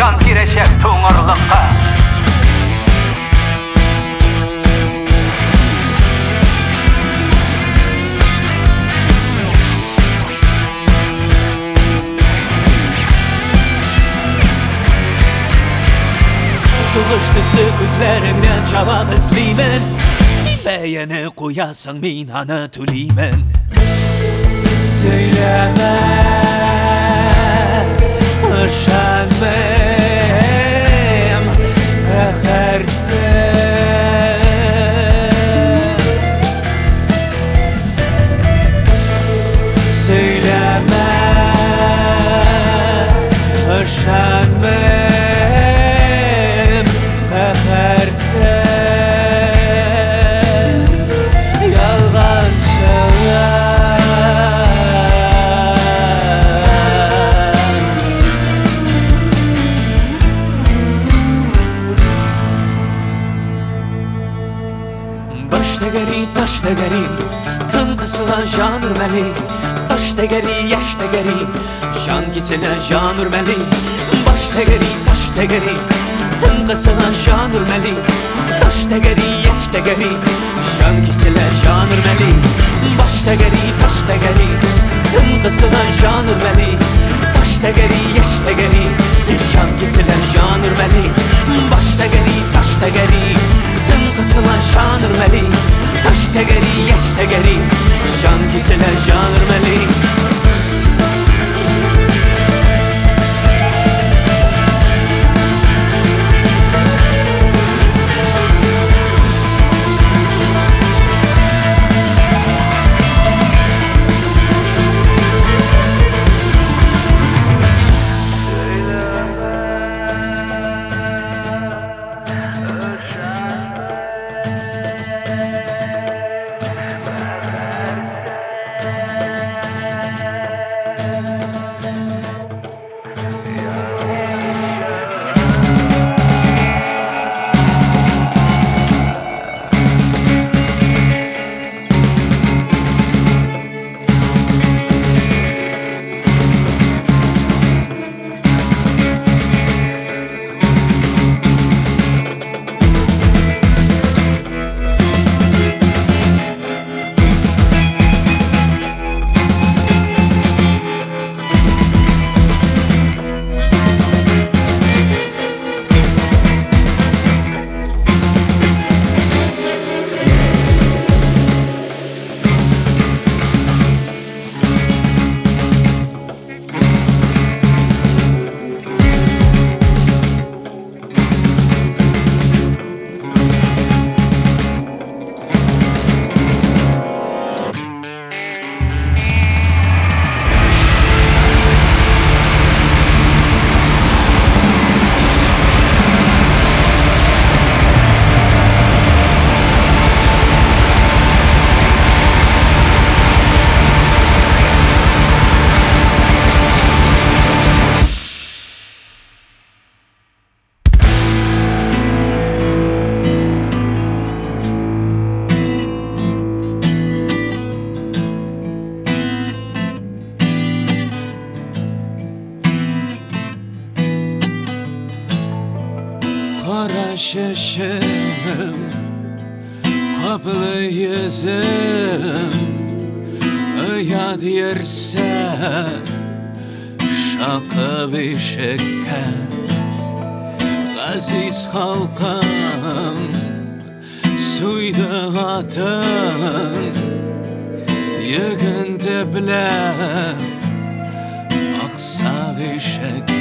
can girecek tuğurlukka. Sılıç tüslü gözlerinden cevap izleymen. Silbeyeni koyasın minanı tüleymen. Söyleme, üşenmem, kahersen. Söyleme, üşenmem, kahersiz, yalgancılar. Baştegeri, taştegeri, tınkısına can ürmeli. Taştegeri, yaştegeri, can gisine can ürmeli. Baştegeri, taştegeri, tınkısına can ürmeli. Taştegeri, yaştegeri, can gisine can ürmeli. Baştegeri, taştegeri, tınkısına can ürmeli. Taştegeri, yaştegeri, can gisine can ürmeli. Baştegeri, taştegeri, tınkısına can ürmeli. Taştegeri, yaştegeri, can gisine can ürmeli. Kara şeşim, kaplı yüzüm, yad yerse şakı bir şeker. Aziz halkım, suydu atın, yıkıntı bile aksa bir şeker.